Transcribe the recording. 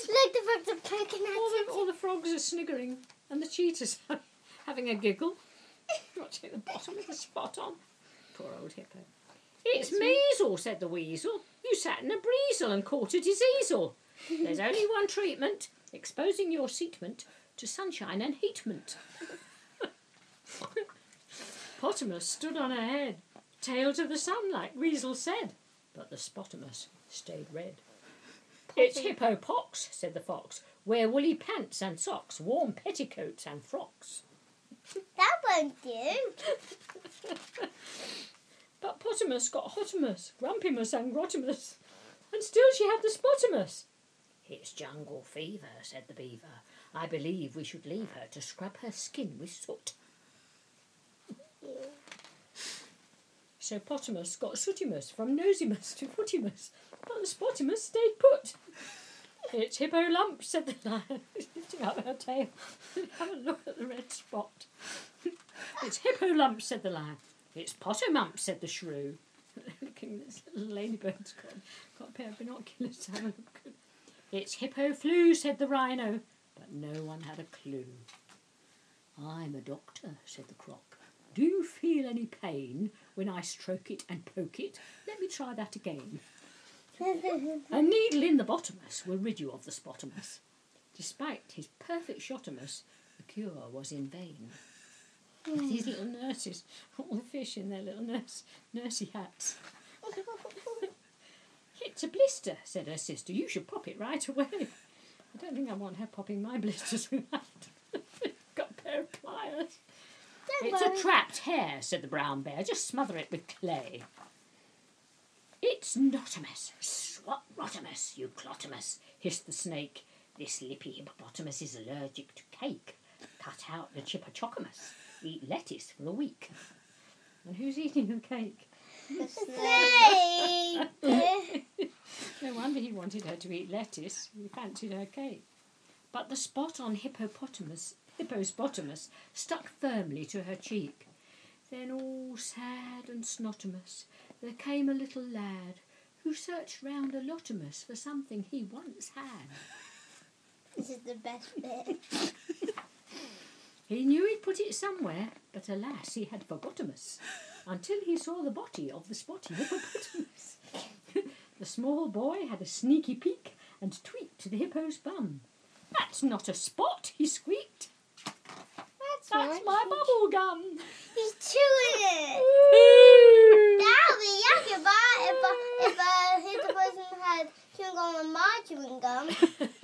Look, the frogs are poking at it. All the frogs are sniggering, and the cheetah's having a giggle. Watching the bottom with the spot on. Poor old hippo. It's measle, said the weasel. You sat in a breezel and caught a diseasel. There's only one treatment, exposing your seatment to sunshine and heatment. Potamus stood on her head, tail to the sun, like Weasel said, but the Spotamus stayed red. It's hippo pox, said the fox. Wear woolly pants and socks, warm petticoats and frocks. That won't do. But Potamus got hotamus, grumpimus and grottimus, and still she had the spotamus. It's jungle fever, said the beaver. I believe we should leave her to scrub her skin with soot. So Potamus got sootimus from nosimus to footimus, but the spotimus stayed put. It's hippo lump, said the lion, lifting up her tail. Have a look at the red spot. It's hippo lump, said the lion. It's potomump, said the shrew. Looking, this little ladybird's got a pair of binoculars to have a look at. It's hippo flu, said the rhino, but no one had a clue. I'm a doctor, said the croc. Do you feel any pain when I stroke it and poke it? Let me try that again. A needle in the bottomus will rid you of the spotamus. Despite his perfect shotamus, the cure was in vain. These little nurses, all the fish in their little nursey hats. It's a blister, said her sister. You should pop it right away. I don't think I want her popping my blisters with that. Got a pair of pliers. It's a trapped hair, said the brown bear. Just smother it with clay. It's notamus, swat rotamus, you clotamus, hissed the snake. This lippy hippopotamus is allergic to cake. Cut out the chippochocamus. Eat lettuce for a week. And who's eating the cake? The snake. No wonder he wanted her to eat lettuce. He fancied her cake. But the spot on hippopotamus stuck firmly to her cheek. Then, all sad and snotamus, there came a little lad who searched round a lotamus for something he once had. This is the best bit. He knew he'd put it somewhere, but alas, he had forgotamus, until he saw the body of the spotty hippopotamus. The small boy had a sneaky peek and tweaked the hippo's bum. That's not a spot, he squeaked. That's my bubble gum. He's chewing it. That would be yucky, but if a hippopotamus had chewing gum on my chewing gum.